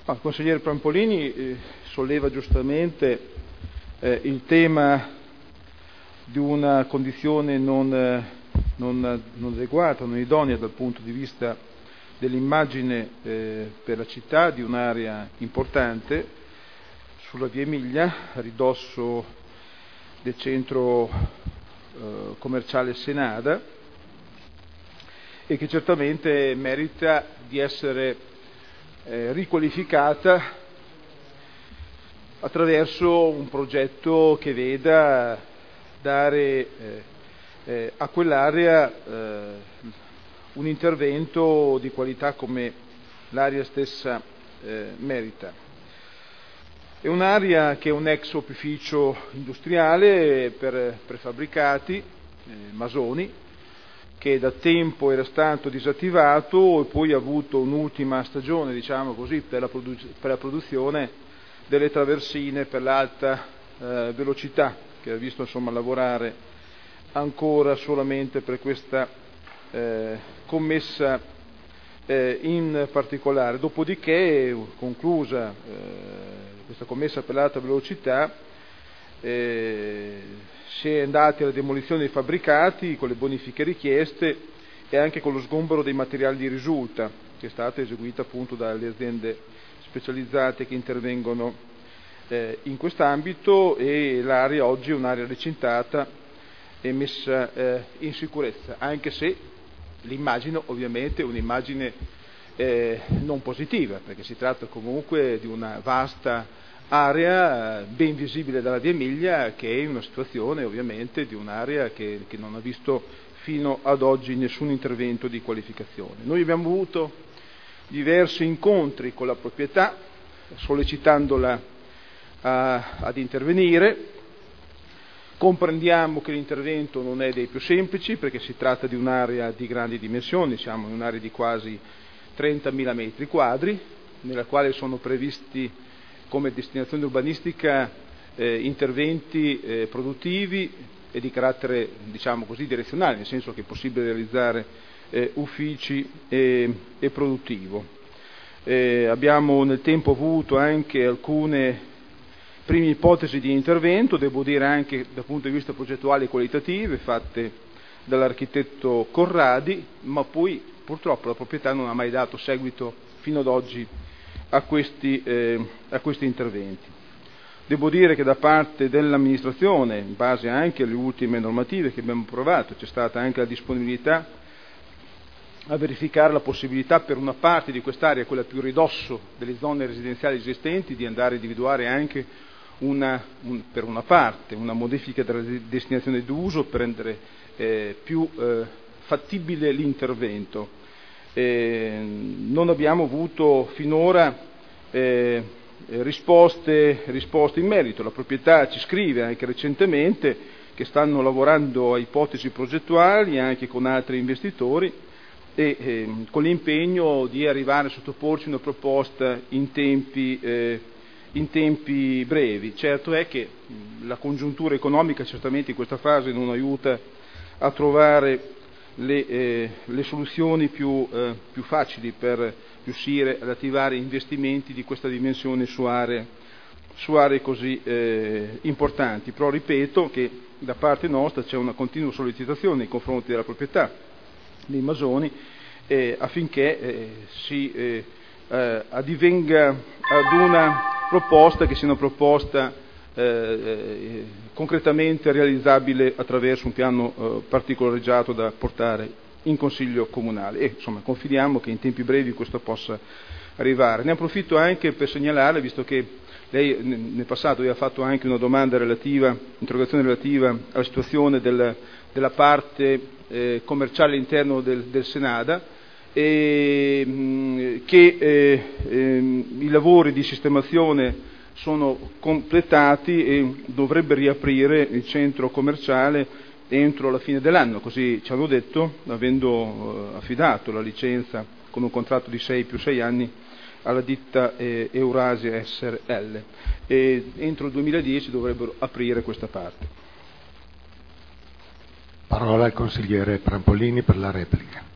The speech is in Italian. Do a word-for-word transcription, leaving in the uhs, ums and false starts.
Ah, il consigliere Prampolini eh, solleva giustamente eh, il tema di una condizione non, eh, non, non adeguata, non idonea dal punto di vista dell'immagine eh, per la città di un'area importante sulla via Emilia, a ridosso del centro eh, commerciale Senada, e che certamente merita di essere eh, riqualificata attraverso un progetto che veda dare eh, eh, a quell'area eh, un intervento di qualità come l'area stessa eh, merita. È un'area che è un ex opificio industriale per prefabbricati, eh, masoni, che da tempo era stato disattivato e poi ha avuto un'ultima stagione, diciamo così, per la, produ- per la produzione delle traversine per l'alta eh, velocità, che ha visto insomma lavorare ancora solamente per questa eh, commessa eh, in particolare. Dopodiché, conclusa eh, questa commessa per l'alta velocità, eh, si è andati alla demolizione dei fabbricati con le bonifiche richieste e anche con lo sgombero dei materiali di risulta, che è stata eseguita appunto dalle aziende specializzate che intervengono eh, in quest'ambito, e l'area oggi è un'area recintata e messa eh, in sicurezza, anche se l'immagine ovviamente è un'immagine eh, non positiva, perché si tratta comunque di una vasta area ben visibile dalla via Emilia, che è in una situazione ovviamente di un'area che, che non ha visto fino ad oggi nessun intervento di qualificazione. Noi abbiamo avuto diversi incontri con la proprietà, sollecitandola a, ad intervenire. Comprendiamo che l'intervento non è dei più semplici, perché si tratta di un'area di grandi dimensioni, siamo in un'area di quasi trentamila metri quadri, nella quale sono previsti come destinazione urbanistica eh, interventi eh, produttivi e di carattere, diciamo così, direzionale, nel senso che è possibile realizzare eh, uffici e, e produttivo. Eh, abbiamo nel tempo avuto anche alcune prime ipotesi di intervento, devo dire anche dal punto di vista progettuale e qualitative, fatte dall'architetto Corradi, ma poi purtroppo la proprietà non ha mai dato seguito fino ad oggi a questi, eh, a questi interventi. Devo dire che da parte dell'amministrazione, in base anche alle ultime normative che abbiamo approvato, c'è stata anche la disponibilità a verificare la possibilità per una parte di quest'area, quella più ridosso delle zone residenziali esistenti, di andare a individuare anche una, un, per una parte una modifica della destinazione d'uso per rendere eh, più eh, fattibile l'intervento. Eh, non abbiamo avuto finora eh, risposte, risposte in merito. La proprietà ci scrive anche recentemente che stanno lavorando a ipotesi progettuali anche con altri investitori e eh, con l'impegno di arrivare a sottoporci una proposta in tempi, eh, in tempi brevi. Certo è che la congiuntura economica certamente in questa fase non aiuta a trovare Le, eh, le soluzioni più, eh, più facili per riuscire ad attivare investimenti di questa dimensione su aree, su aree così eh, importanti. Però ripeto che da parte nostra c'è una continua sollecitazione nei confronti della proprietà dei masoni eh, affinché eh, si eh, eh, addivenga ad una proposta che sia una proposta Eh, eh, concretamente realizzabile attraverso un piano eh, particolareggiato da portare in Consiglio Comunale, e insomma confidiamo che in tempi brevi questo possa arrivare. Ne approfitto anche per segnalare, visto che lei nel passato aveva fatto anche una domanda relativa, interrogazione relativa alla situazione del, della parte eh, commerciale all'interno del, del Senada, e, mh, che eh, eh, i lavori di sistemazione sono completati e dovrebbe riaprire il centro commerciale entro la fine dell'anno, così ci hanno detto, avendo eh, affidato la licenza con un contratto di sei più sei anni alla ditta eh, Eurasia S R L, e entro il duemiladieci dovrebbero aprire questa parte. Parola al consigliere Prampolini per la replica.